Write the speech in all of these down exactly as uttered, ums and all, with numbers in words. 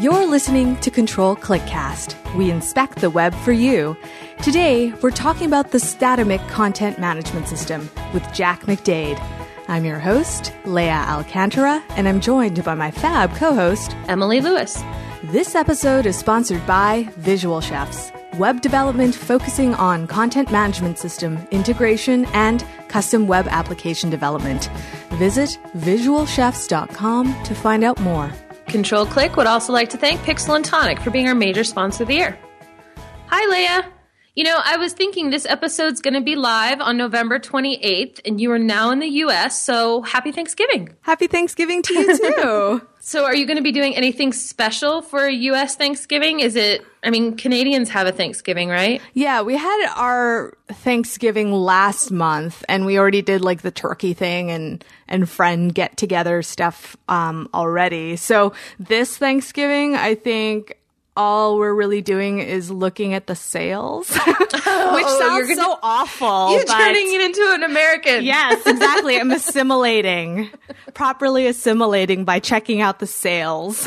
You're listening to Control Clickcast. We inspect the web for you. Today, we're talking about the Statamic Content Management System with Jack McDade. I'm your host, Leah Alcantara, and I'm joined by my fab co-host, Emily Lewis. This episode is sponsored by Visual Chefs, web development focusing on content management system integration and custom web application development. Visit visual chefs dot com to find out more. Control Click would also like to thank Pixel and Tonic for being our major sponsor of the year. Hi, Leah. You know, I was thinking this episode's going to be live on November twenty-eighth, and you are now in the U S, so happy Thanksgiving. Happy Thanksgiving to you, too. So are you going to be doing anything special for U S Thanksgiving? Is it, I mean, Canadians have a Thanksgiving, right? Yeah, we had our Thanksgiving last month, and we already did like the turkey thing and, and friend get-together stuff um, already. So this Thanksgiving, I think all we're really doing is looking at the sales, which oh, sounds gonna, so awful. You're but turning it into an American. Yes, exactly. I'm assimilating, properly assimilating by checking out the sales.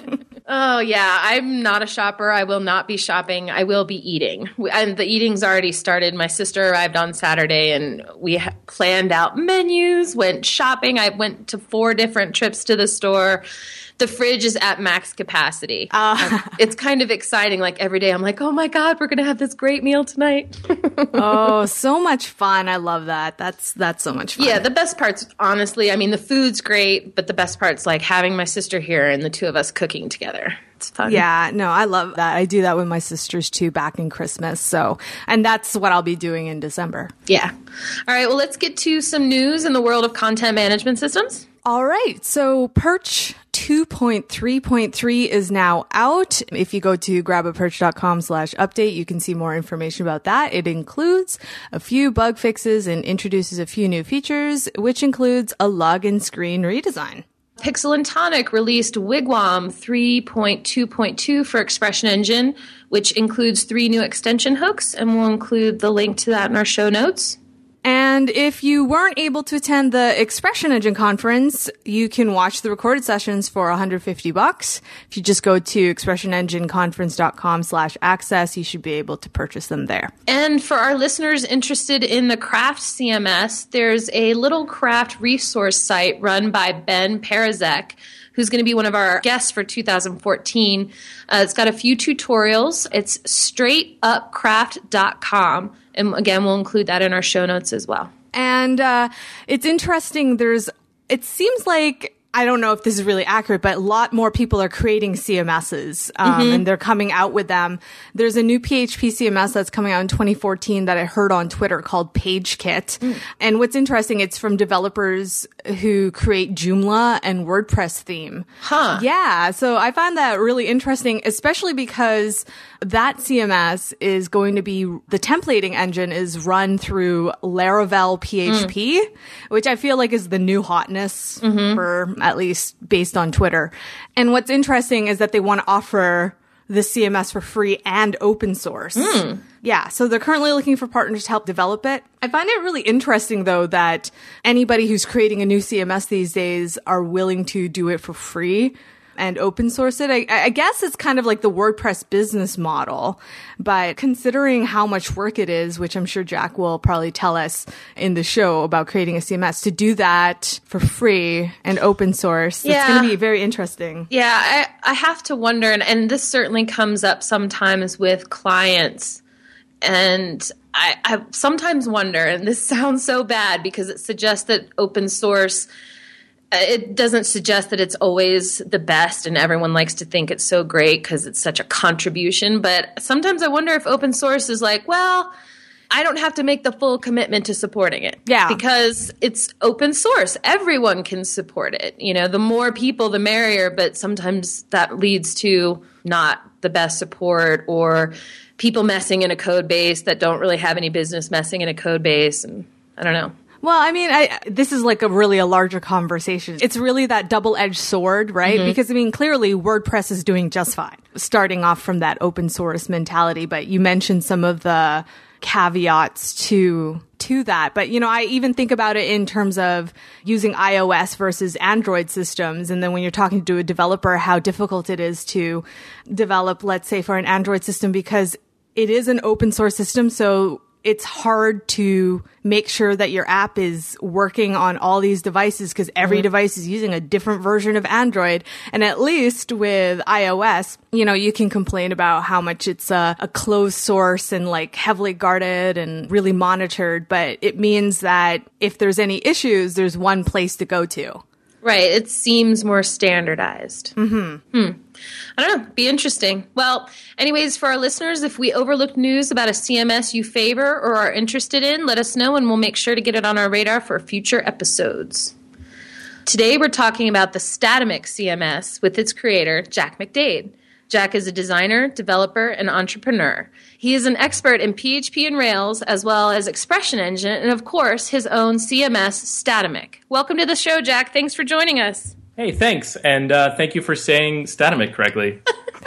Oh, yeah. I'm not a shopper. I will not be shopping. I will be eating. And the eating's already started. My sister arrived on Saturday, and we ha- planned out menus, went shopping. I went to four different trips to the store. The fridge is at max capacity. Uh, um, it's kind of exciting. Like every day I'm like, oh my God, we're going to have this great meal tonight. Oh, so much fun. I love that. That's that's so much fun. Yeah, the best part's, honestly, I mean, the food's great, but the best part's like having my sister here and the two of us cooking together. It's fun. Yeah, no, I love that. I do that with my sisters too back in Christmas. So, and that's what I'll be doing in December. Yeah. All right, well, let's get to some news in the world of content management systems. All right. So Perch two point three point three is now out. If you go to grabaperch.com slash update, you can see more information about that. It includes a few bug fixes and introduces a few new features, which includes a login screen redesign. Pixel and Tonic released Wigwam three point two point two for Expression Engine, which includes three new extension hooks, and we'll include the link to that in our show notes. And if you weren't able to attend the Expression Engine conference, you can watch the recorded sessions for one hundred fifty bucks. If you just go to expressionengineconference.com slash access, you should be able to purchase them there. And for our listeners interested in the Craft C M S, there's a little craft resource site run by Ben Parazek, who's going to be one of our guests for two thousand fourteen. Uh, it's got a few tutorials. It's straight up craft dot com. And again, we'll include that in our show notes as well. And uh, it's interesting. There's, it seems like, I don't know if this is really accurate, but a lot more people are creating C M Ss, um, mm-hmm. and they're coming out with them. There's a new P H P C M S that's coming out in twenty fourteen that I heard on Twitter called PageKit. Mm. And what's interesting, it's from developers who create Joomla and WordPress theme. Huh. Yeah. So I find that really interesting, especially because that C M S is going to be, the templating engine is run through Laravel P H P, mm. which I feel like is the new hotness mm-hmm. for, at least based on Twitter. And what's interesting is that they want to offer the C M S for free and open source. Mm. Yeah, so they're currently looking for partners to help develop it. I find it really interesting, though, that anybody who's creating a new C M S these days are willing to do it for free and open source it. I, I guess it's kind of like the WordPress business model, but considering how much work it is, which I'm sure Jack will probably tell us in the show about creating a C M S, to do that for free and open source, yeah. It's going to be very interesting. Yeah, I, I have to wonder, and, and this certainly comes up sometimes with clients, and I, I sometimes wonder, and this sounds so bad because it suggests that open source, it doesn't suggest that it's always the best and everyone likes to think it's so great because it's such a contribution. But sometimes I wonder if open source is like, well, I don't have to make the full commitment to supporting it. Yeah. Because it's open source. Everyone can support it. You know, the more people, the merrier. But sometimes that leads to not the best support or people messing in a code base that don't really have any business messing in a code base. And I don't know. Well, I mean, I, this is like a really a larger conversation. It's really that double-edged sword, right? Mm-hmm. Because, I mean, clearly WordPress is doing just fine, starting off from that open source mentality. But you mentioned some of the caveats to to that. But, you know, I even think about it in terms of using iOS versus Android systems. And then when you're talking to a developer, how difficult it is to develop, let's say, for an Android system, because it is an open source system. So it's hard to make sure that your app is working on all these devices because every mm-hmm. device is using a different version of Android. And at least with iOS, you know, you can complain about how much it's a, a closed source and like heavily guarded and really monitored. But it means that if there's any issues, there's one place to go to. Right. It seems more standardized. Mm-hmm. Hmm. I don't know. Be interesting. Well, anyways, for our listeners, if we overlooked news about a C M S you favor or are interested in, let us know and we'll make sure to get it on our radar for future episodes. Today, we're talking about the Statamic C M S with its creator, Jack McDade. Jack is a designer, developer, and entrepreneur. He is an expert in P H P and Rails, as well as Expression Engine, and of course, his own C M S, Statamic. Welcome to the show, Jack. Thanks for joining us. Hey, thanks. And uh, thank you for saying Statamic correctly.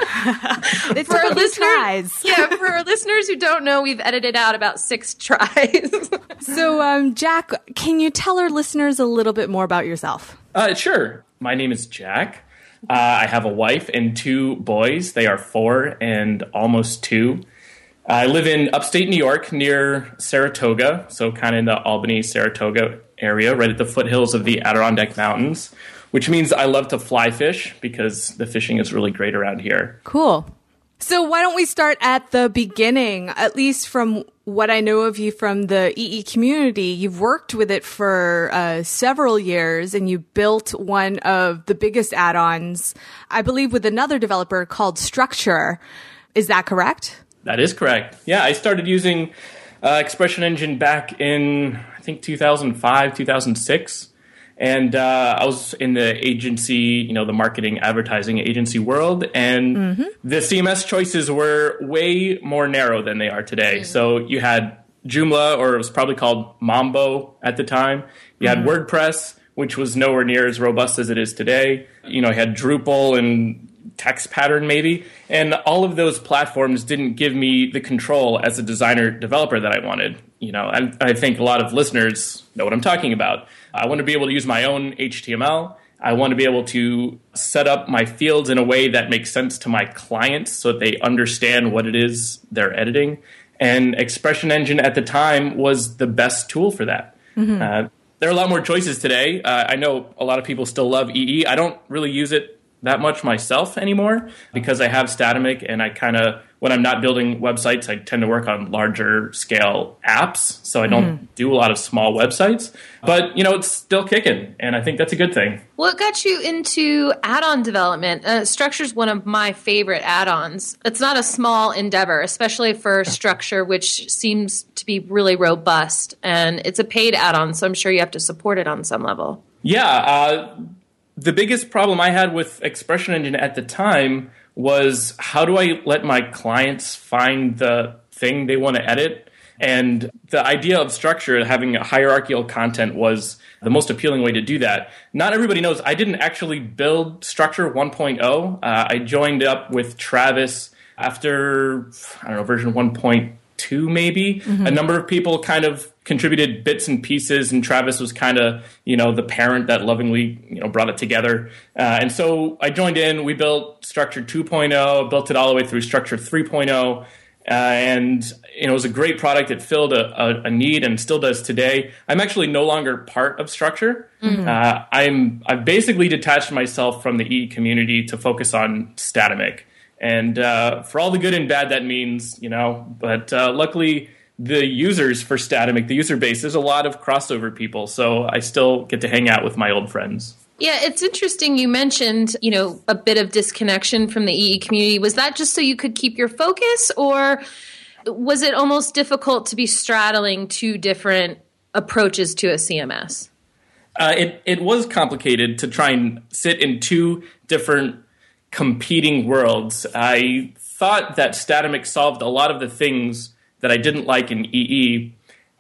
It's for our listeners. Yeah, for our listeners who don't know, we've edited out about six tries. So, um, Jack, can you tell our listeners a little bit more about yourself? Uh, sure. My name is Jack. Uh, I have a wife and two boys. They are four and almost two. I live in upstate New York near Saratoga, so kind of in the Albany, Saratoga area, right at the foothills of the Adirondack Mountains, which means I love to fly fish because the fishing is really great around here. Cool. So why don't we start at the beginning, at least from what I know of you from the E E community. You've worked with it for uh, several years, and you built one of the biggest add-ons, I believe, with another developer called Structure. Is that correct? That is correct. Yeah, I started using uh, Expression Engine back in, I think, two thousand five, two thousand six. And uh, I was in the agency, you know, the marketing advertising agency world. And mm-hmm. the C M S choices were way more narrow than they are today. Mm-hmm. So you had Joomla, or it was probably called Mambo at the time. You mm-hmm. had WordPress, which was nowhere near as robust as it is today. You know, you had Drupal and Text Pattern maybe. And all of those platforms didn't give me the control as a designer developer that I wanted. You know, I, I think a lot of listeners know what I'm talking about. I want to be able to use my own H T M L. I want to be able to set up my fields in a way that makes sense to my clients so that they understand what it is they're editing. And Expression Engine at the time was the best tool for that. Mm-hmm. Uh, there are a lot more choices today. Uh, I know a lot of people still love E E. I don't really use it that much myself anymore because I have Statamic, and I kind of, when I'm not building websites, I tend to work on larger scale apps, so I don't mm-hmm. do a lot of small websites. But, you know, it's still kicking, and I think that's a good thing. What got you into add-on development? Uh, Structure is one of my favorite add-ons. It's not a small endeavor, especially for Structure, which seems to be really robust, and it's a paid add-on, so I'm sure you have to support it on some level. Yeah, uh, the biggest problem I had with Expression Engine at the time was, how do I let my clients find the thing they want to edit? And the idea of Structure, having a hierarchical content, was the most appealing way to do that. Not everybody knows, I didn't actually build Structure one point oh. Uh, I joined up with Travis after, I don't know, version one point two maybe. Mm-hmm. A number of people kind of contributed bits and pieces, and Travis was kind of, you know, the parent that lovingly, you know, brought it together. Uh, and so I joined in. We built Structure two point oh, built it all the way through Structure three point oh. Uh, and, you know, it was a great product. It filled a, a, a need and still does today. I'm actually no longer part of Structure. Mm-hmm. Uh, I'm, I've basically detached myself from the E E community to focus on Statamic. And uh, for all the good and bad that means, you know, but uh, luckily the users for Statamic, the user base, there's a lot of crossover people. So I still get to hang out with my old friends. Yeah, it's interesting. You mentioned, you know, a bit of disconnection from the E E community. Was that just so you could keep your focus, or was it almost difficult to be straddling two different approaches to a C M S? Uh, it, it was complicated to try and sit in two different competing worlds. I thought that Statamic solved a lot of the things that I didn't like in E E,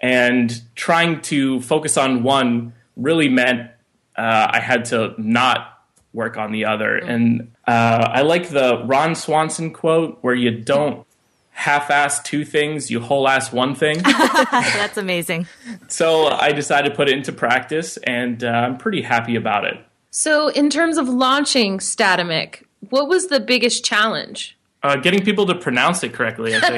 and trying to focus on one really meant uh, I had to not work on the other. Mm. And uh, I like the Ron Swanson quote, where you don't half-ass two things, you whole-ass one thing. That's amazing. So I decided to put it into practice, and uh, I'm pretty happy about it. So in terms of launching Statamic, what was the biggest challenge? Uh, getting people to pronounce it correctly, I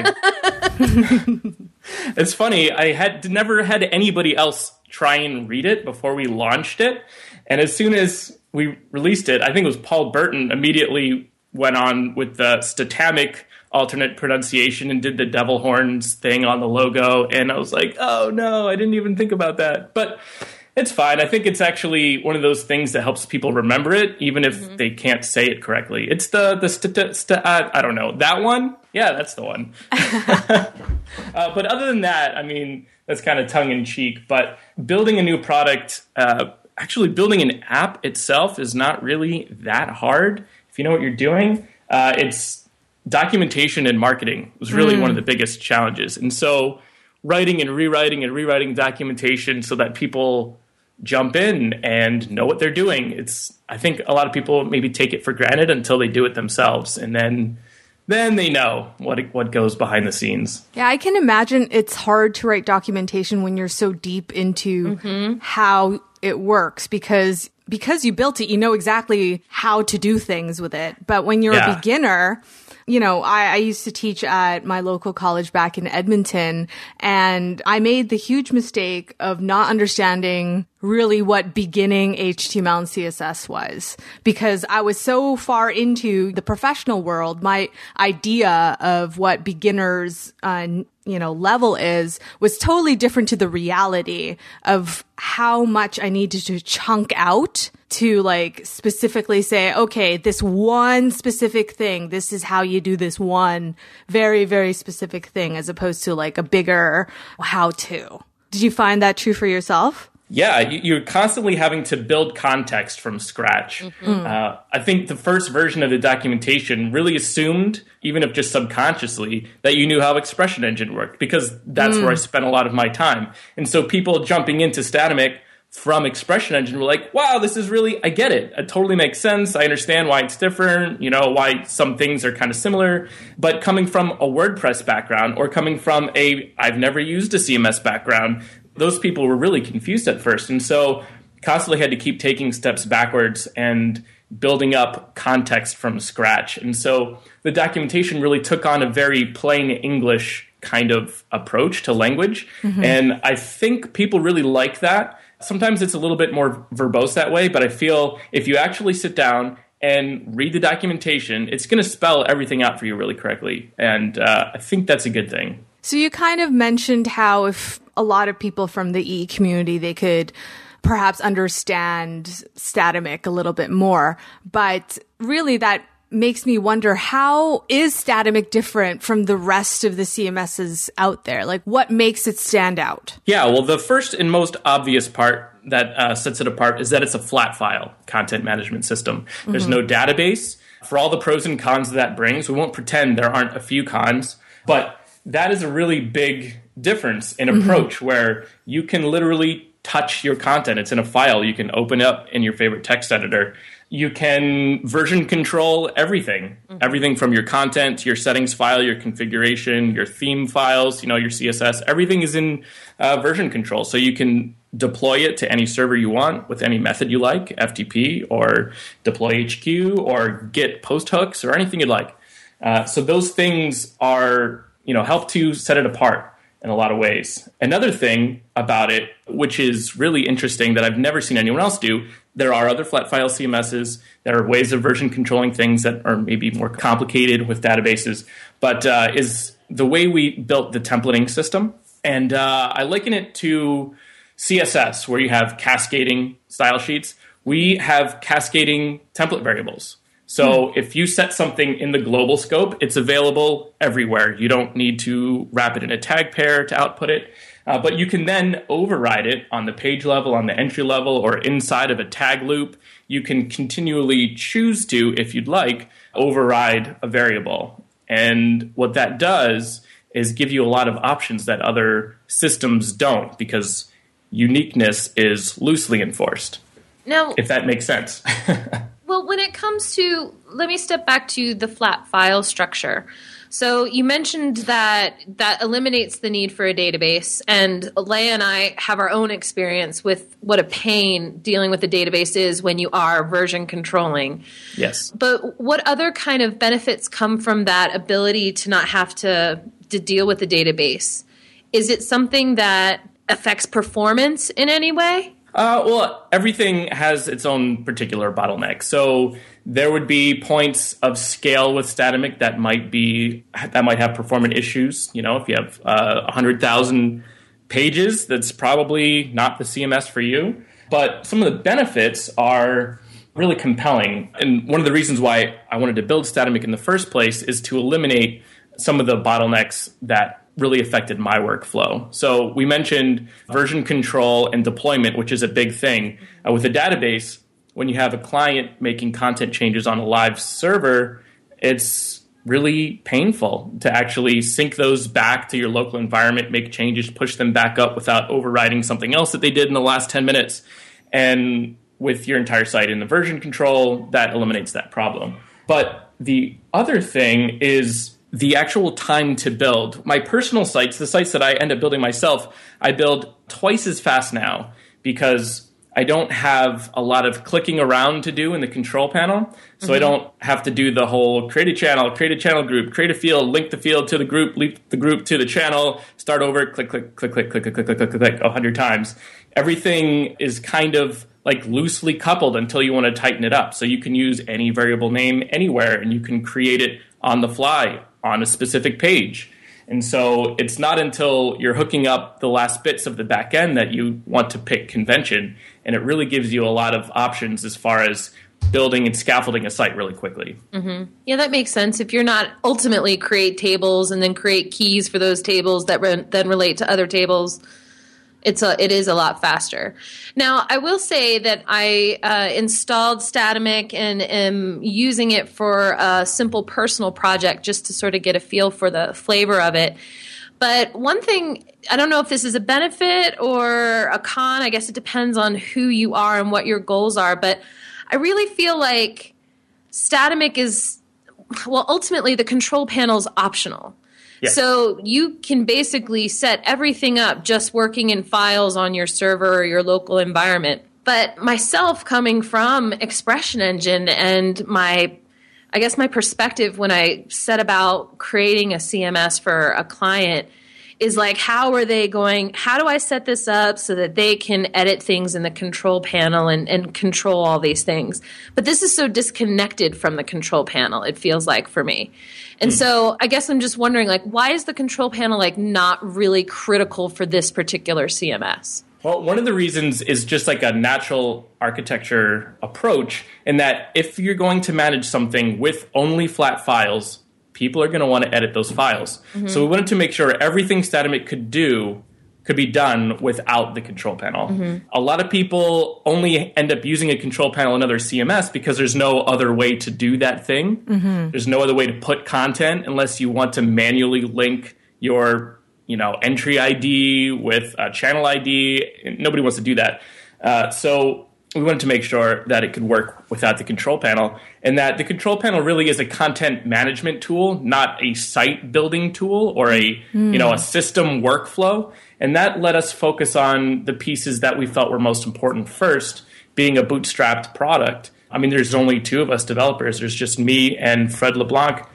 think. It's funny. I had never had anybody else try and read it before we launched it. And as soon as we released it, I think it was Paul Burton immediately went on with the Statamic alternate pronunciation and did the devil horns thing on the logo. And I was like, oh, no, I didn't even think about that. But it's fine. I think it's actually one of those things that helps people remember it, even if mm-hmm. they can't say it correctly. It's the, the st- st- uh, I don't know, that one? Yeah, that's the one. uh, but other than that, I mean, that's kind of tongue-in-cheek. But building a new product, uh, actually building an app itself is not really that hard. If you know what you're doing, uh, it's documentation and marketing was really mm. one of the biggest challenges. And so writing and rewriting and rewriting documentation so that people jump in and know what they're doing. It's, I think a lot of people maybe take it for granted until they do it themselves. And then, then they know what, what goes behind the scenes. Yeah, I can imagine it's hard to write documentation when you're so deep into mm-hmm. how it works because, because you built it, you know exactly how to do things with it. But when you're yeah. a beginner, you know, I, I used to teach at my local college back in Edmonton, and I made the huge mistake of not understanding really what beginning H T M L and C S S was, because I was so far into the professional world. My idea of what beginners, uh, you know, level is was totally different to the reality of how much I needed to chunk out to like specifically say, okay, this one specific thing, this is how you do this one very, very specific thing, as opposed to like a bigger how to. Did you find that true for yourself? Yeah, you're constantly having to build context from scratch. Mm-hmm. Uh, I think the first version of the documentation really assumed, even if just subconsciously, that you knew how Expression Engine worked, because that's mm. where I spent a lot of my time. And so people jumping into Statamic from Expression Engine were like, wow, this is really, I get it. It totally makes sense. I understand why it's different, you know, why some things are kind of similar. But coming from a WordPress background or coming from a, I've never used a C M S background, those people were really confused at first. And so constantly had to keep taking steps backwards and building up context from scratch. And so the documentation really took on a very plain English kind of approach to language. Mm-hmm. And I think people really like that. Sometimes it's a little bit more verbose that way, but I feel if you actually sit down and read the documentation, it's going to spell everything out for you really correctly. And uh, I think that's a good thing. So you kind of mentioned how if a lot of people from the E E community, they could perhaps understand Statamic a little bit more. But really that makes me wonder, how is Statamic different from the rest of the C M Ss out there? Like, what makes it stand out? Yeah, well, the first and most obvious part that uh, sets it apart is that it's a flat file content management system. There's mm-hmm. no database. For all the pros and cons that brings, we won't pretend there aren't a few cons, but that is a really big difference in approach mm-hmm. where you can literally touch your content. It's in a file. You can open it up in your favorite text editor. You can version control everything, mm-hmm. everything from your content to your settings file, your configuration, your theme files, you know, your C S S. Everything is in uh, version control. So you can deploy it to any server you want with any method you like, F T P or deploy H Q or Git post hooks or anything you'd like. Uh, so those things are, you know, help to set it apart in a lot of ways. Another thing about it, which is really interesting that I've never seen anyone else do, there are other flat file C M Ss. There are ways of version controlling things that are maybe more complicated with databases, but uh, is the way we built the templating system. And uh, I liken it to C S S, where you have cascading style sheets. We have cascading template variables. So hmm. if you set something in the global scope, it's available everywhere. You don't need to wrap it in a tag pair to output it. Uh, but you can then override it on the page level, on the entry level, or inside of a tag loop. You can continually choose to, if you'd like, override a variable. And what that does is give you a lot of options that other systems don't, because uniqueness is loosely enforced. Now, if that makes sense. Well, when it comes to, let me step back to the flat file structure. So you mentioned that that eliminates the need for a database, and Leah and I have our own experience with what a pain dealing with a database is when you are version controlling. Yes. But what other kind of benefits come from that ability to not have to, to deal with the database? Is it something that affects performance in any way? Uh, well, everything has its own particular bottleneck. So there would be points of scale with Statamic that might be that might have performance issues. You know, if you have uh, one hundred thousand pages, that's probably not the C M S for you. But some of the benefits are really compelling. And one of the reasons why I wanted to build Statamic in the first place is to eliminate some of the bottlenecks that really affected my workflow. So we mentioned version control and deployment, which is a big thing. Uh, with a database, when you have a client making content changes on a live server, it's really painful to actually sync those back to your local environment, make changes, push them back up without overriding something else that they did in the last ten minutes. And with your entire site in the version control, that eliminates that problem. But the other thing is the actual time to build. My personal sites, the sites that I end up building myself, I build twice as fast now because I don't have a lot of clicking around to do in the control panel. So mm-hmm. I don't have to do the whole create a channel, create a channel group, create a field, link the field to the group, link the group to the channel, start over, click, click, click, click, click, click, click, click, click, click, a hundred times. Everything is kind of like loosely coupled until you want to tighten it up. So you can use any variable name anywhere and you can create it on the fly on a specific page. And so it's not until you're hooking up the last bits of the back end that you want to pick convention. And it really gives you a lot of options as far as building and scaffolding a site really quickly. Mm-hmm. Yeah, that makes sense. If you're not ultimately create tables and then create keys for those tables that re- then relate to other tables, It's a, it is a lot faster. Now, I will say that I uh, installed Statamic and am using it for a simple personal project just to sort of get a feel for the flavor of it. But one thing, I don't know if this is a benefit or a con. I guess it depends on who you are and what your goals are. But I really feel like Statamic is, well, ultimately the control panel is optional. Yes. So you can basically set everything up just working in files on your server or your local environment. But myself coming from Expression Engine and my, I guess my perspective when I set about creating a C M S for a client is like, how are they going, how do I set this up so that they can edit things in the control panel and, and control all these things? But this is so disconnected from the control panel, it feels like for me. And mm. so I guess I'm just wondering, like, why is the control panel like not really critical for this particular C M S? Well, one of the reasons is just like a natural architecture approach in that if you're going to manage something with only flat files, people are going to want to edit those files. Mm-hmm. So we wanted to make sure everything Statamic could do could be done without the control panel. Mm-hmm. A lot of people only end up using a control panel in other C M S because there's no other way to do that thing. Mm-hmm. There's no other way to put content unless you want to manually link your, you know, entry I D with a channel I D. Nobody wants to do that. Uh, so we wanted to make sure that it could work without the control panel, and that the control panel really is a content management tool, not a site building tool or a mm. you know a system workflow. And that let us focus on the pieces that we felt were most important first, being a bootstrapped product. I mean, there's only two of us developers. There's just me and Fred LeBlanc.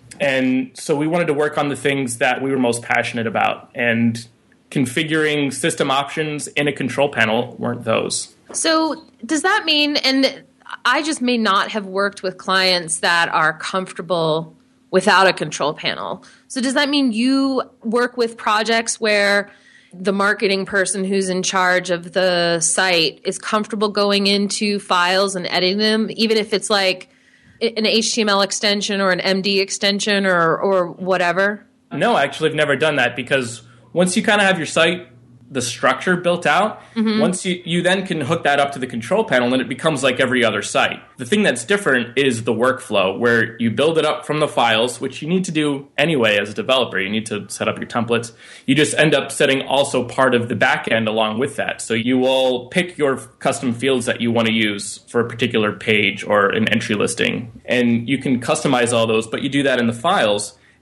And so we wanted to work on the things that we were most passionate about. And configuring system options in a control panel weren't those. So does that mean, and I just may not have worked with clients that are comfortable without a control panel. So does that mean you work with projects where the marketing person who's in charge of the site is comfortable going into files and editing them, even if it's like an H T M L extension or an M D extension or, or whatever? No, actually, I've never done that because once you kind of have your site, the structure built out, mm-hmm. once you, you then can hook that up to the control panel and it becomes like every other site. The thing that's different is the workflow where you build it up from the files, which you need to do anyway as a developer. You need to set up your templates. You just end up setting also part of the back end along with that. So you will pick your custom fields that you want to use for a particular page or an entry listing. And you can customize all those, but you do that in the files.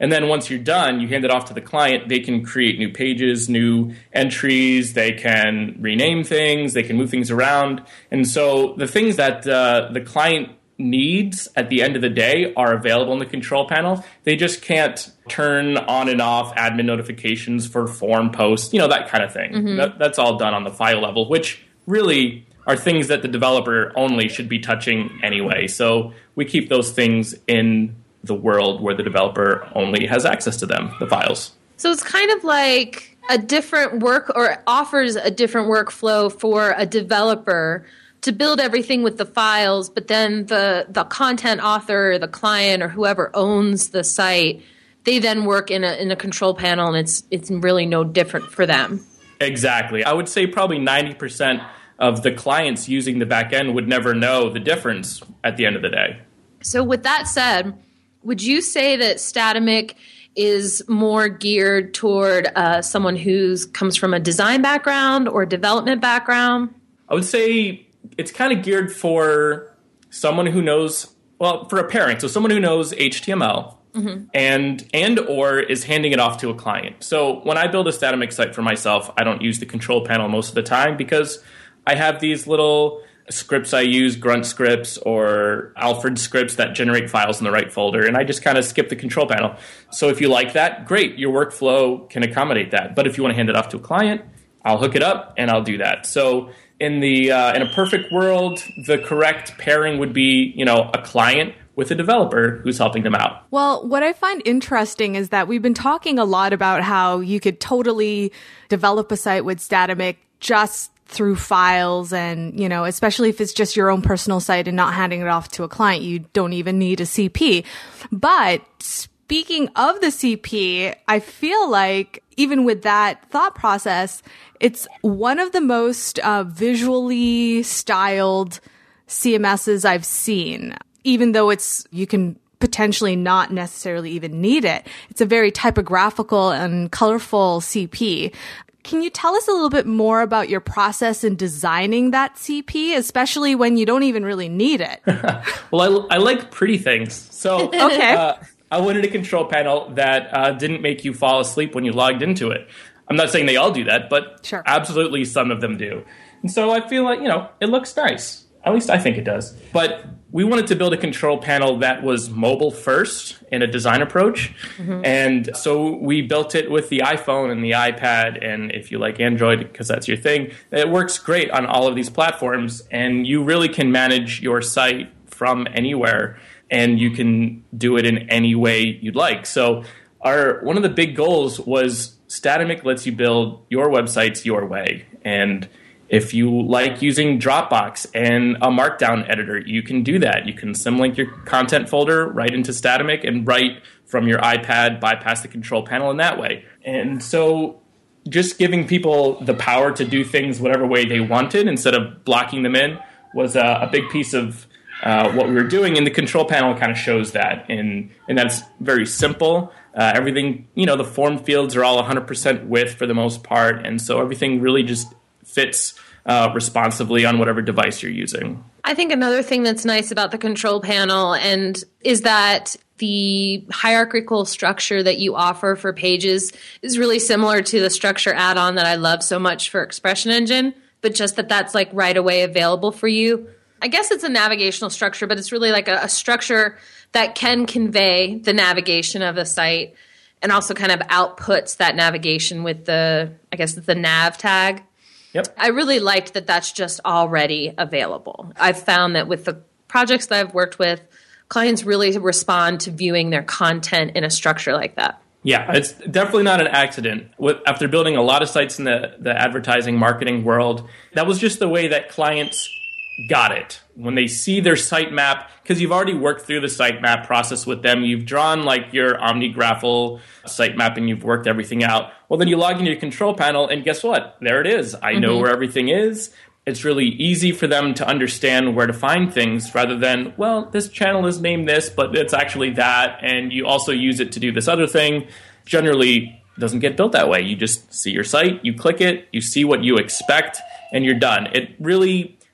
And then once you're done, you hand it off to the client. They can create new pages, new entries. They can rename things. They can move things around. And so the things that uh, the client needs at the end of the day are available in the control panel. They just can't turn on and off admin notifications for form posts, you know, that kind of thing. Mm-hmm. That, that's all done on the file level, which really are things that the developer only should be touching anyway. So we keep those things in the world where the developer only has access to them, the files. So it's kind of like a different work, or offers a different workflow for a developer to build everything with the files, but then the, the content author, the client, or whoever owns the site, they then work in a in a control panel, and it's it's really no different for them. Exactly. I would say probably ninety percent of the clients using the back end would never know the difference at the end of the day. So with that said, would you say that Statamic is more geared toward uh, someone who comes from a design background or development background? I would say it's kind of geared for someone who knows, well, for a pairing. So someone who knows H T M L mm-hmm. and and or is handing it off to a client. So when I build a Statamic site for myself, I don't use the control panel most of the time because I have these little scripts I use, Grunt scripts or Alfred scripts that generate files in the right folder, and I just kind of skip the control panel. So if you like that, great, your workflow can accommodate that. But if you want to hand it off to a client, I'll hook it up and I'll do that. So in the uh, in a perfect world, the correct pairing would be, you know, a client with a developer who's helping them out. Well, what I find interesting is that we've been talking a lot about how you could totally develop a site with Statamic just through files, and, you know, especially if it's just your own personal site and not handing it off to a client, you don't even need a C P. But speaking of the C P, I feel like even with that thought process, it's one of the most uh, visually styled C M Ss I've seen, even though it's, you can potentially not necessarily even need it. It's a very typographical and colorful C P. Can you tell us a little bit more about your process in designing that C P, especially when you don't even really need it? Well, I, I like pretty things. So okay. uh, I wanted a control panel that uh, didn't make you fall asleep when you logged into it. I'm not saying they all do that, but sure. Absolutely some of them do. And so I feel like, you know, it looks nice. At least I think it does. But we wanted to build a control panel that was mobile first in a design approach. Mm-hmm. And so we built it with the iPhone and the iPad. And if you like Android, because that's your thing, it works great on all of these platforms. And you really can manage your site from anywhere. And you can do it in any way you'd like. So our one of the big goals was Statamic lets you build your websites your way. And if you like using Dropbox and a Markdown editor, you can do that. You can symlink your content folder right into Statamic and write from your iPad, bypass the control panel in that way. And so just giving people the power to do things whatever way they wanted instead of blocking them in was a, a big piece of uh, what we were doing. And the control panel kind of shows that. And, and that's very simple. Uh, everything, you know, the form fields are all one hundred percent width for the most part. And so everything really just fits uh, responsively on whatever device you're using. I think another thing that's nice about the control panel and is that the hierarchical structure that you offer for pages is really similar to the structure add-on that I love so much for Expression Engine, but just that that's like right away available for you. I guess it's a navigational structure, but it's really like a, a structure that can convey the navigation of a site and also kind of outputs that navigation with the, I guess, the nav tag. Yep. I really liked that that's just already available. I've found that with the projects that I've worked with, clients really respond to viewing their content in a structure like that. Yeah, it's definitely not an accident. After building a lot of sites in the, the advertising marketing world, that was just the way that clients got it. When they see their sitemap, because you've already worked through the sitemap process with them, you've drawn like your OmniGraffle sitemap and you've worked everything out. Well, then you log into your control panel and guess what? There it is. I know mm-hmm. where everything is. It's really easy for them to understand where to find things rather than, well, this channel is named this, but it's actually that. And you also use it to do this other thing. Generally, it doesn't get built that way. You just see your site, you click it, you see what you expect, and you're done. It really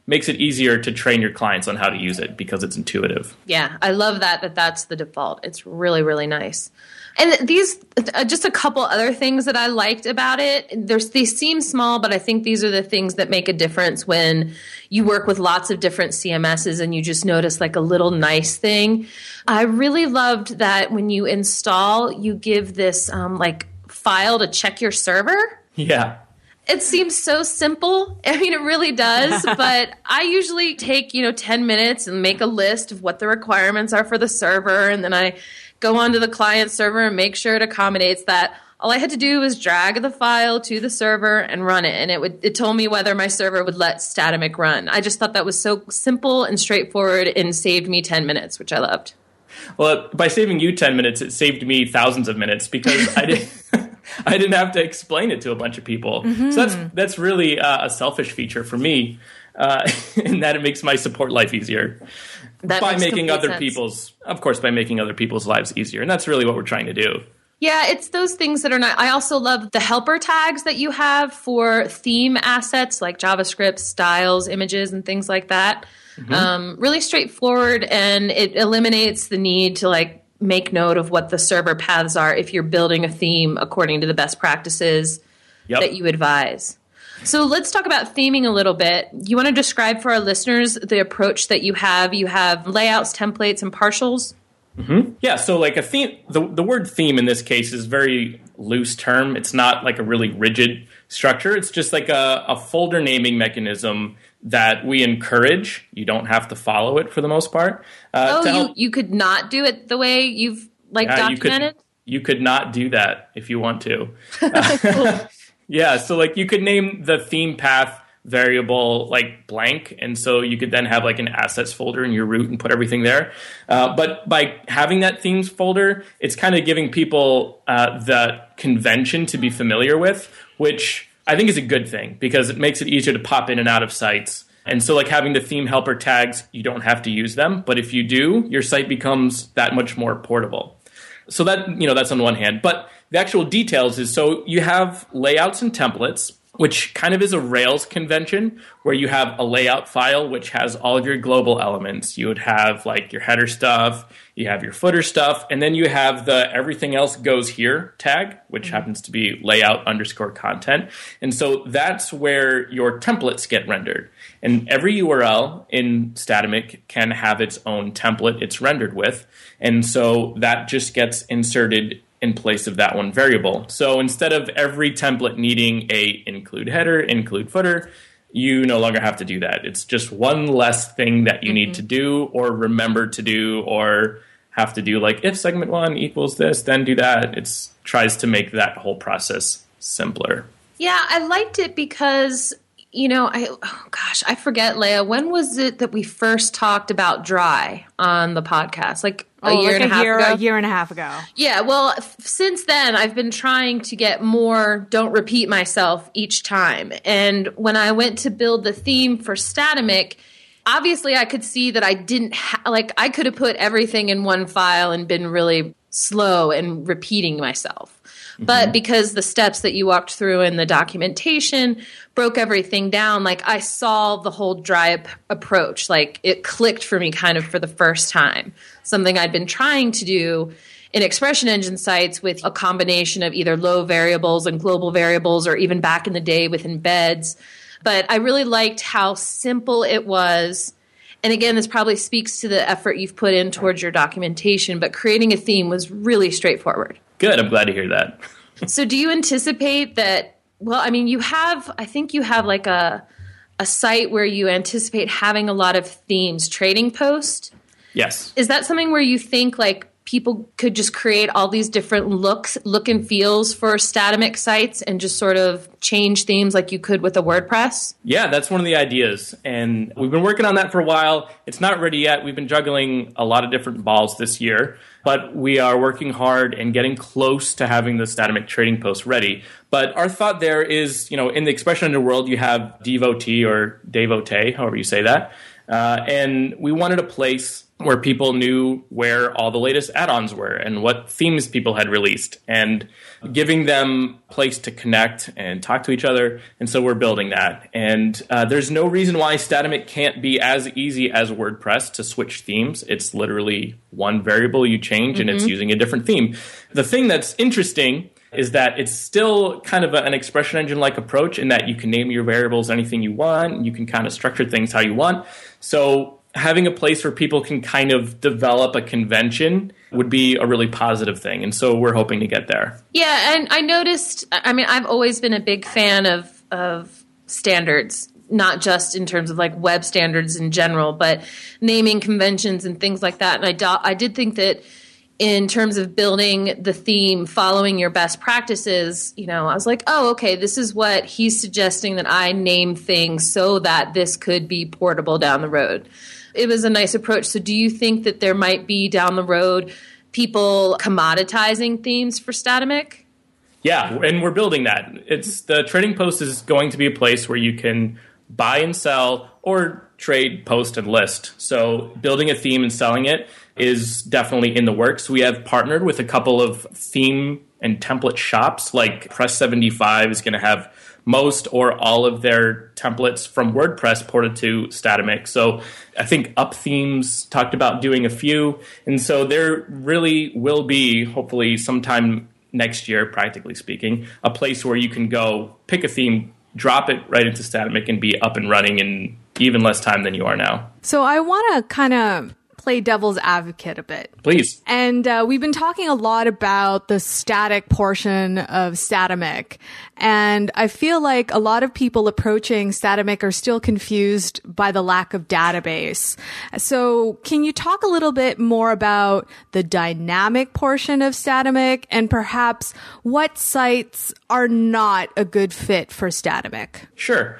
makes it easier to train your clients on how to use it because it's intuitive. Yeah, I love that, that that's the default. It's really, really nice. And these, uh, just a couple other things that I liked about it. There's, they seem small, but I think these are the things that make a difference when you work with lots of different C M Ss and you just notice like a little nice thing. I really loved that when you install, you give this um, like file to check your server. Yeah. It seems so simple. I mean, it really does. But I usually take, you know, ten minutes and make a list of what the requirements are for the server. And then I go onto the client server and make sure it accommodates that. All I had to do was drag the file to the server and run it. And it would it told me whether my server would let Statamic run. I just thought that was so simple and straightforward and saved me ten minutes, which I loved. Well, by saving you ten minutes, it saved me thousands of minutes because I didn't I didn't have to explain it to a bunch of people. Mm-hmm. So that's that's really uh, a selfish feature for me, uh, in that it makes my support life easier. That by makes making other sense. people's, of course, by making other people's lives easier. And that's really what we're trying to do. Yeah, it's those things that are not. I also love the helper tags that you have for theme assets like JavaScript, styles, images, and things like that. Mm-hmm. Um, really straightforward, and it eliminates the need to like make note of what the server paths are if you're building a theme according to the best practices yep. that you advise. So let's talk about theming a little bit. You want to describe for our listeners the approach that you have? You have layouts, templates, and partials. Mm-hmm. Yeah, so like a theme, the, the word theme in this case is a very loose term. It's not like a really rigid structure. It's just like a, a folder naming mechanism that we encourage. You don't have to follow it for the most part. Uh, oh, you, you could not do it the way you've like yeah, documented? You could, you could not do that if you want to. Uh, yeah, so like you could name the theme path variable like blank, and so you could then have like an assets folder in your root and put everything there. Uh, but by having that themes folder, it's kind of giving people uh, the convention to be familiar with, which I think is a good thing because it makes it easier to pop in and out of sites. And so like having the theme helper tags, you don't have to use them, but if you do, your site becomes that much more portable. So that, you know, that's on one hand. But the actual details is, so you have layouts and templates, which kind of is a Rails convention where you have a layout file which has all of your global elements. You would have like your header stuff, you have your footer stuff, and then you have the everything else goes here tag, which mm-hmm. happens to be layout underscore content. And so that's where your templates get rendered. And every U R L in Statamic can have its own template it's rendered with. And so that just gets inserted in place of that one variable. So instead of every template needing a include header, include footer, you no longer have to do that. It's just one less thing that you mm-hmm. need to do or remember to do or have to do, like if segment one equals this, then do that. It tries to make that whole process simpler. Yeah, I liked it because, you know, I oh gosh, I forget, Leah, when was it that we first talked about dry on the podcast? Like a oh, year like and a, a half year, ago? A year and a half ago. Yeah, well, f- since then, I've been trying to get more don't repeat myself each time. And when I went to build the theme for Statamic, obviously I could see that I didn't, ha- like, I could have put everything in one file and been really slow and repeating myself. But because the steps that you walked through in the documentation broke everything down, like I saw the whole dry ap- approach. Like it clicked for me kind of for the first time. Something I'd been trying to do in Expression Engine sites with a combination of either low variables and global variables, or even back in the day with embeds. But I really liked how simple it was. And again, this probably speaks to the effort you've put in towards your documentation, but creating a theme was really straightforward. Good. I'm glad to hear that. So do you anticipate that, well, I mean, you have, I think you have like a a site where you anticipate having a lot of themes, Trading Post. Yes. Is that something where you think like people could just create all these different looks, look and feels for Statamic sites and just sort of change themes like you could with a WordPress? Yeah, that's one of the ideas. And we've been working on that for a while. It's not ready yet. We've been juggling a lot of different balls this year, but we are working hard and getting close to having the Statamic Trading Post ready. But our thought there is, you know, in the Expression Engine world, you have devotee or devotee, however you say that. Uh, and we wanted a place where people knew where all the latest add-ons were and what themes people had released, and giving them a place to connect and talk to each other. And so we're building that. And uh, there's no reason why Statamic can't be as easy as WordPress to switch themes. It's literally one variable you change, mm-hmm. and it's using a different theme. The thing that's interesting is that it's still kind of a, an expression engine-like approach in that you can name your variables anything you want. You can kind of structure things how you want. So having a place where people can kind of develop a convention would be a really positive thing. And so we're hoping to get there. Yeah, and I noticed, I mean, I've always been a big fan of of standards, not just in terms of like web standards in general, but naming conventions and things like that. And I, do, I did think that in terms of building the theme, following your best practices, you know, I was like, oh, okay, this is what he's suggesting, that I name things so that this could be portable down the road. It was a nice approach. So do you think that there might be down the road people commoditizing themes for Statamic? Yeah, and we're building that. It's the Trading Post is going to be a place where you can buy and sell or trade, post, and list. So building a theme and selling it is definitely in the works. We have partnered with a couple of theme and template shops, like Press seventy-five is going to have most or all of their templates from WordPress ported to Statamic. So I think Up Themes talked about doing a few. And so there really will be, hopefully sometime next year, practically speaking, a place where you can go pick a theme, drop it right into Statamic, and be up and running in even less time than you are now. So I want to kind of play devil's advocate a bit. Please. And uh, we've been talking a lot about the static portion of Statamic. And I feel like a lot of people approaching Statamic are still confused by the lack of database. So can you talk a little bit more about the dynamic portion of Statamic and perhaps what sites are not a good fit for Statamic? Sure.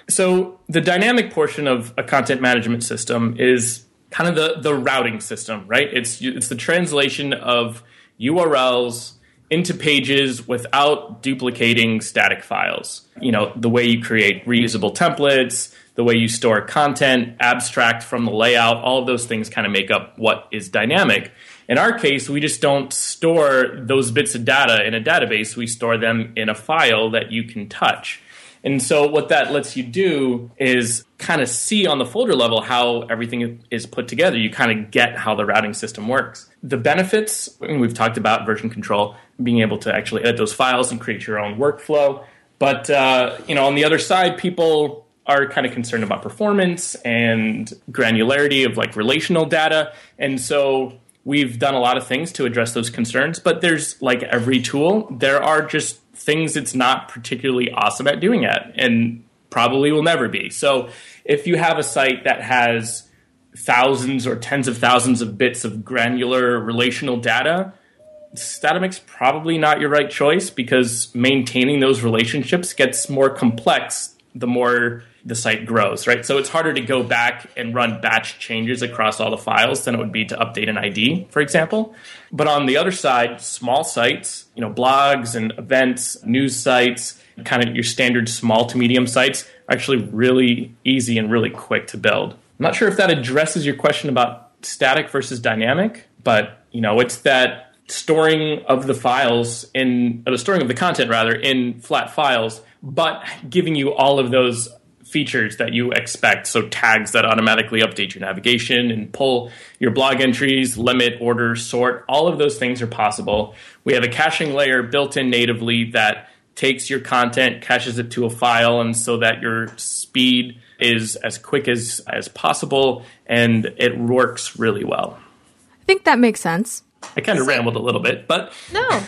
So the dynamic portion of a content management system is kind of the, the routing system, right? It's it's the translation of U R Ls into pages without duplicating static files. You know, the way you create reusable templates, the way you store content, abstract from the layout, all of those things kind of make up what is dynamic. In our case, we just don't store those bits of data in a database. We store them in a file that you can touch. And so what that lets you do is kind of see on the folder level how everything is put together. You kind of get how the routing system works. The benefits, and we've talked about version control, being able to actually edit those files and create your own workflow. But, uh, you know, on the other side, people are kind of concerned about performance and granularity of like relational data. And so we've done a lot of things to address those concerns. But there's, like every tool, there are just things it's not particularly awesome at doing it, and probably will never be. So if you have a site that has thousands or tens of thousands of bits of granular relational data, Statamic's probably not your right choice, because maintaining those relationships gets more complex the more the site grows, right? So it's harder to go back and run batch changes across all the files than it would be to update an I D, for example. But on the other side, small sites, you know, blogs and events, news sites, kind of your standard small to medium sites are actually really easy and really quick to build. I'm not sure if that addresses your question about static versus dynamic, but, you know, it's that storing of the files in, or the storing of the content rather, in flat files, but giving you all of those features that you expect. So tags that automatically update your navigation and pull your blog entries, limit, order, sort, all of those things are possible. We have a caching layer built in natively that takes your content, caches it to a file, and so that your speed is as quick as, as possible, and it works really well. I think that makes sense. I kind of rambled a little bit, but... No.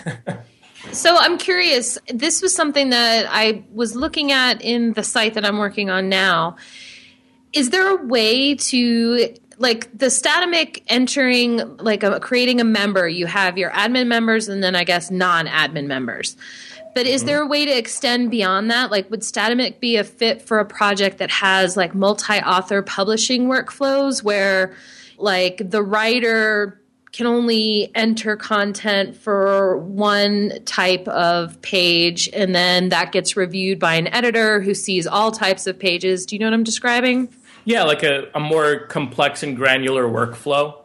So I'm curious, this was something that I was looking at in the site that I'm working on now. Is there a way to, like the Statamic entering, like a, creating a member, you have your admin members and then I guess non-admin members. But is there a way to extend beyond that? Like, would Statamic be a fit for a project that has like multi-author publishing workflows where like the writer can only enter content for one type of page, and then that gets reviewed by an editor who sees all types of pages? Do you know what I'm describing? Yeah, like a, a more complex and granular workflow.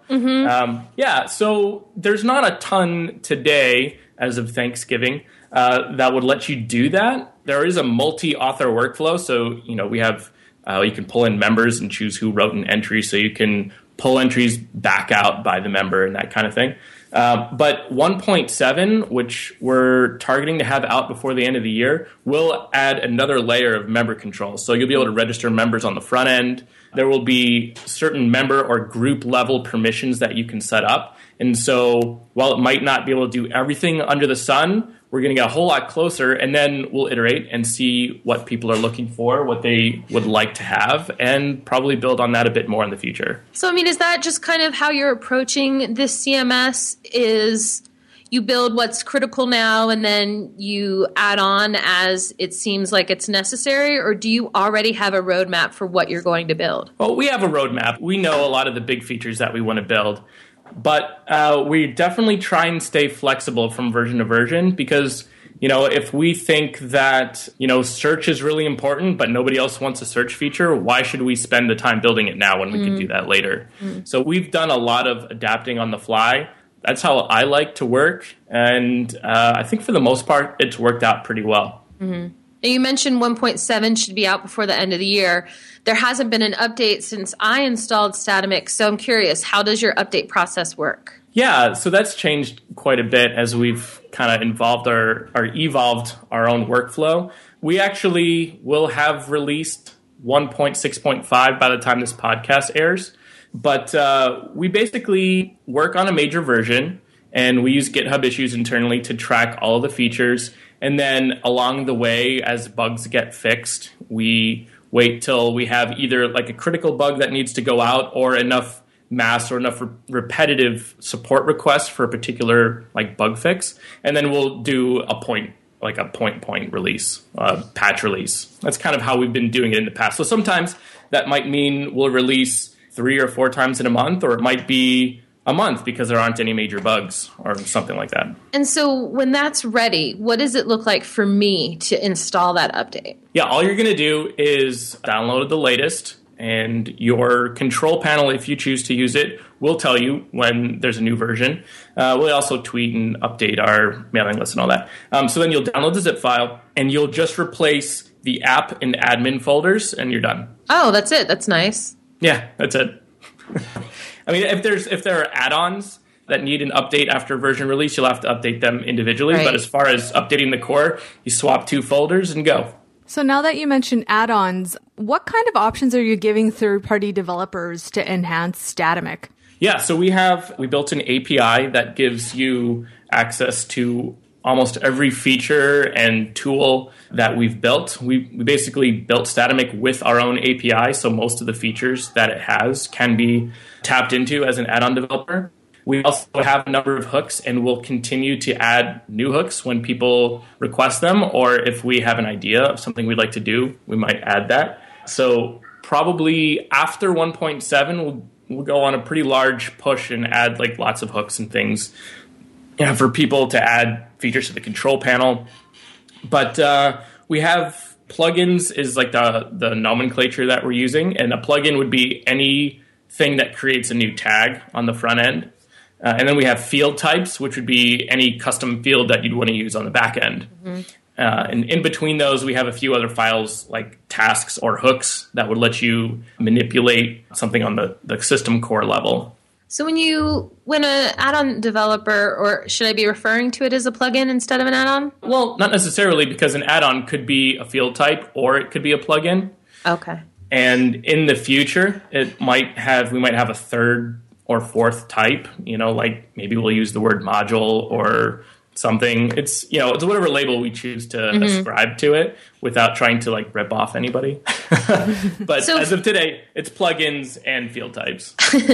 Mm-hmm. Um, yeah, so there's not a ton today, as of Thanksgiving, uh, that would let you do that. There is a multi-author workflow, so you know we have uh, you can pull in members and choose who wrote an entry, so you can pull entries back out by the member and that kind of thing. Uh, but one point seven, which we're targeting to have out before the end of the year, will add another layer of member control. So you'll be able to register members on the front end. There will be certain member or group level permissions that you can set up. And so while it might not be able to do everything under the sun, we're going to get a whole lot closer, and then we'll iterate and see what people are looking for, what they would like to have, and probably build on that a bit more in the future. So, I mean, is that just kind of how you're approaching this C M S? Is you build what's critical now and then you add on as it seems like it's necessary, or do you already have a roadmap for what you're going to build? Well, we have a roadmap. We know a lot of the big features that we want to build. But uh, we definitely try and stay flexible from version to version because, you know, if we think that, you know, search is really important, but nobody else wants a search feature, why should we spend the time building it now when we mm. can do that later? Mm. So we've done a lot of adapting on the fly. That's how I like to work. And uh, I think for the most part, it's worked out pretty well. Mm-hmm. You mentioned one point seven should be out before the end of the year. There hasn't been an update since I installed Statomix, so I'm curious, how does your update process work? Yeah, so that's changed quite a bit as we've kind of involved our, or evolved our own workflow. We actually will have released one point six point five by the time this podcast airs, but uh, we basically work on a major version, and we use GitHub issues internally to track all of the features. And then along the way, as bugs get fixed, we wait till we have either like a critical bug that needs to go out or enough mass or enough re- repetitive support requests for a particular like bug fix. And then we'll do a point, like a point point release, uh, patch release. That's kind of how we've been doing it in the past. So sometimes that might mean we'll release three or four times in a month, or it might be a month because there aren't any major bugs or something like that. And so when that's ready, what does it look like for me to install that update? Yeah, all you're going to do is download the latest, and your control panel, if you choose to use it, will tell you when there's a new version. Uh, we'll also tweet and update our mailing list and all that. Um, so then you'll download the zip file, and you'll just replace the app and admin folders, and you're done. Oh, that's it. That's nice. Yeah, that's it. I mean, if there's if there are add-ons that need an update after version release, you'll have to update them individually. Right. But as far as updating the core, you swap two folders and go. So now that you mentioned add-ons, what kind of options are you giving third-party developers to enhance Statomix? Yeah, so we have we built an A P I that gives you access to almost every feature and tool that we've built. We, we basically built Statomix with our own A P I, so most of the features that it has can be tapped into as an add-on developer. We also have a number of hooks, and we'll continue to add new hooks when people request them, or if we have an idea of something we'd like to do, we might add that. So probably after one point seven, we'll, we'll go on a pretty large push and add like lots of hooks and things, you know, for people to add features to the control panel. But uh, we have plugins is like the, the nomenclature that we're using, and a plugin would be anything that creates a new tag on the front end. Uh, and then we have field types, which would be any custom field that you'd want to use on the back end. Mm-hmm. Uh, and in between those, we have a few other files like tasks or hooks that would let you manipulate something on the, the system core level. So when you, when an add-on developer, or should I be referring to it as a plugin instead of an add-on? Well, not necessarily, because an add-on could be a field type or it could be a plugin. Okay. And in the future, it might have, we might have a third or fourth type, you know, like maybe we'll use the word module or something. It's, you know, it's whatever label we choose to mm-hmm. ascribe to it without trying to like rip off anybody. But so, as of today, it's plugins and field types.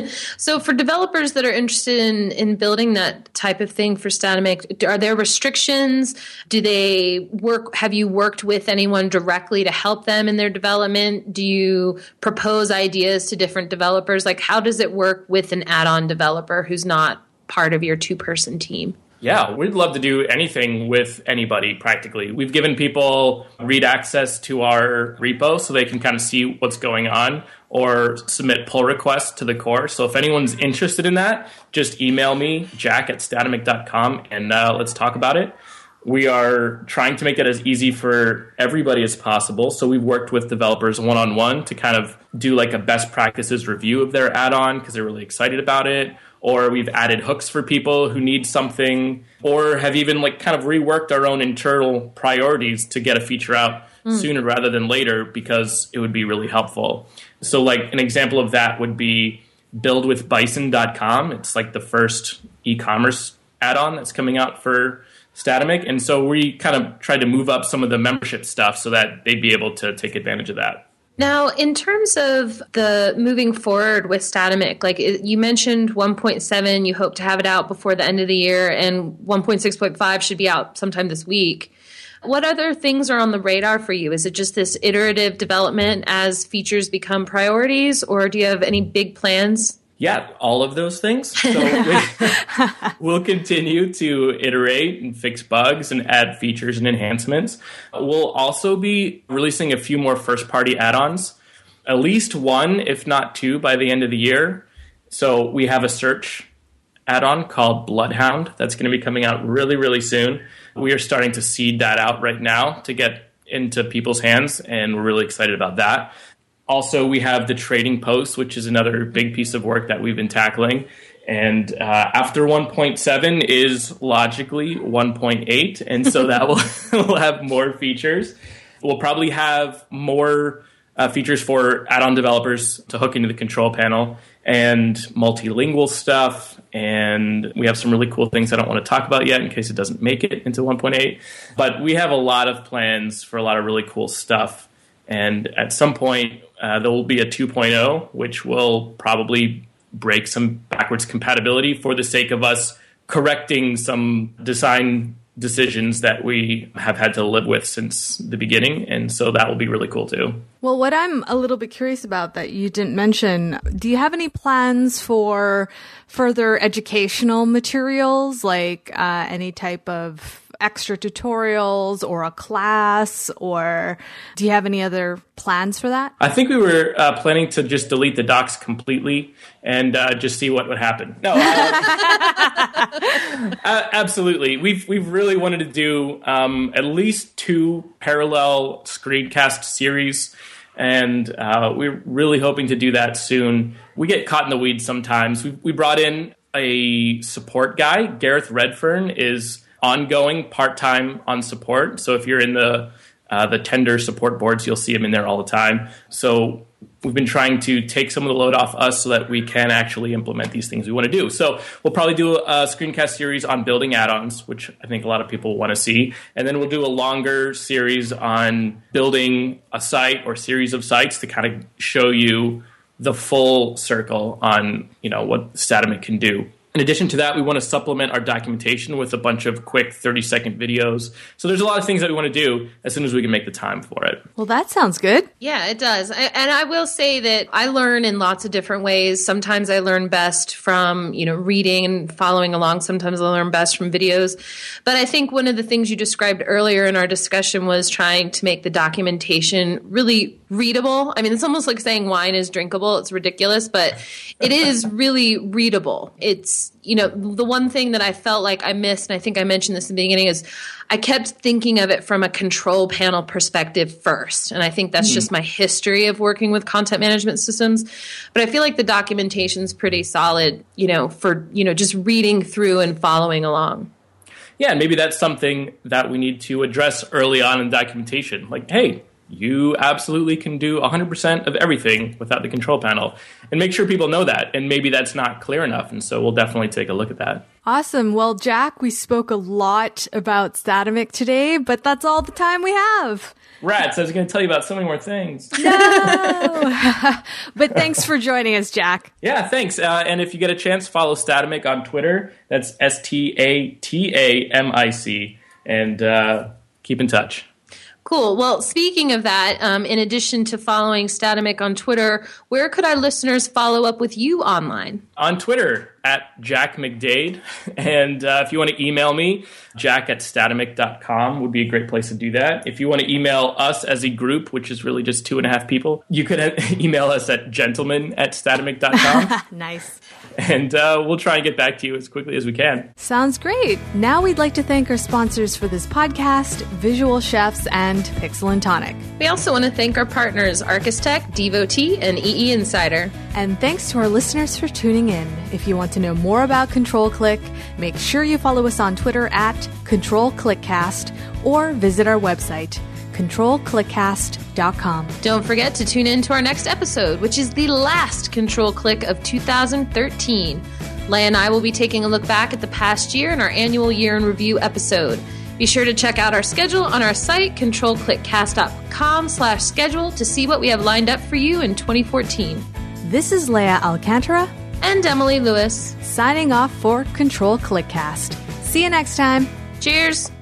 So for developers that are interested in, in building that type of thing for Statomix, are there restrictions? Do they work? Have you worked with anyone directly to help them in their development? Do you propose ideas to different developers? Like, how does it work with an add-on developer who's not part of your two-person team? Yeah, we'd love to do anything with anybody practically. We've given people read access to our repo so they can kind of see what's going on or submit pull requests to the core. So if anyone's interested in that, just email me, jack at statamic dot com, and uh, let's talk about it. We are trying to make that as easy for everybody as possible. So we've worked with developers one-on-one to kind of do like a best practices review of their add-on because they're really excited about it. Or we've added hooks for people who need something, or have even like kind of reworked our own internal priorities to get a feature out mm. sooner rather than later because it would be really helpful. So like an example of that would be build with bison dot com. It's like the first e-commerce add-on that's coming out for Statamic. And so we kind of tried to move up some of the membership stuff so that they'd be able to take advantage of that. Now, in terms of the moving forward with Statamic, like you mentioned one point seven, you hope to have it out before the end of the year, and one point six point five should be out sometime this week. What other things are on the radar for you? Is it just this iterative development as features become priorities, or do you have any big plans? Yeah, all of those things. So we, we'll continue to iterate and fix bugs and add features and enhancements. We'll also be releasing a few more first-party add-ons, at least one, if not two, by the end of the year. So we have a search add-on called Bloodhound that's going to be coming out really, really soon. We are starting to seed that out right now to get into people's hands, and we're really excited about that. Also, we have the trading post, which is another big piece of work that we've been tackling. And uh, after one point seven is logically one point eight, and so that will will have more features. We'll probably have more uh, features for add-on developers to hook into the control panel and multilingual stuff. And we have some really cool things I don't want to talk about yet in case it doesn't make it into one point eight. But we have a lot of plans for a lot of really cool stuff. And at some point, uh, there will be a two point oh, which will probably break some backwards compatibility for the sake of us correcting some design decisions that we have had to live with since the beginning. And so that will be really cool too. Well, what I'm a little bit curious about that you didn't mention, do you have any plans for further educational materials, like uh, any type of extra tutorials or a class, or do you have any other plans for that? I think we were uh, planning to just delete the docs completely and uh, just see what would happen. No, uh, uh, absolutely. We've we've really wanted to do um, at least two parallel screencast series, and uh, we're really hoping to do that soon. We get caught in the weeds sometimes. We we brought in a support guy. Gareth Redfern is ongoing part-time on support. So if you're in the uh, the tender support boards, you'll see him in there all the time. So we've been trying to take some of the load off us so that we can actually implement these things we want to do. So we'll probably do a screencast series on building add-ons, which I think a lot of people want to see. And then we'll do a longer series on building a site or series of sites to kind of show you the full circle on, you know, what Statamic can do. In addition to that, we want to supplement our documentation with a bunch of quick thirty-second videos. So there's a lot of things that we want to do as soon as we can make the time for it. Well, that sounds good. Yeah, it does. I, and I will say that I learn in lots of different ways. Sometimes I learn best from, you know, reading and following along. Sometimes I learn best from videos. But I think one of the things you described earlier in our discussion was trying to make the documentation really readable. I mean, it's almost like saying wine is drinkable. It's ridiculous, but it is really readable. It's, you know, the one thing that I felt like I missed, and I think I mentioned this in the beginning, is I kept thinking of it from a control panel perspective first. And I think that's mm. just my history of working with content management systems. But I feel like the documentation is pretty solid, you know, for, you know, just reading through and following along. Yeah, and maybe that's something that we need to address early on in documentation. Like, hey, you absolutely can do one hundred percent of everything without the control panel. And make sure people know that. And maybe that's not clear enough. And so we'll definitely take a look at that. Awesome. Well, Jack, we spoke a lot about Statamic today, but that's all the time we have. Rats, I was going to tell you about so many more things. No! But thanks for joining us, Jack. Yeah, thanks. Uh, and if you get a chance, follow Statamic on Twitter. That's S T A T A M I C. And uh, keep in touch. Cool. Well, speaking of that, um, in addition to following Statamic on Twitter, where could our listeners follow up with you online? On Twitter, at Jack McDade. And uh, if you want to email me, jack at statamic dot com would be a great place to do that. If you want to email us as a group, which is really just two and a half people, you could email us at gentlemen at statamic dot com. Nice. And uh, we'll try and get back to you as quickly as we can. Sounds great. Now we'd like to thank our sponsors for this podcast, Visual Chefs and Pixel and Tonic. We also want to thank our partners, Archistech, Devotee, and E E Insider. And thanks to our listeners for tuning in. If you want to know more about Control Click, make sure you follow us on Twitter at Control Clickcast or visit our website, control clickcast dot com. Don't forget to tune in to our next episode, which is the last Control Click of two thousand thirteen. Leah and I will be taking a look back at the past year in our annual year in review episode. Be sure to check out our schedule on our site, control clickcast dot com slash schedule, to see what we have lined up for you in twenty fourteen. This is Leah Alcantara and Emily Lewis signing off for Control Clickcast. See you next time. Cheers.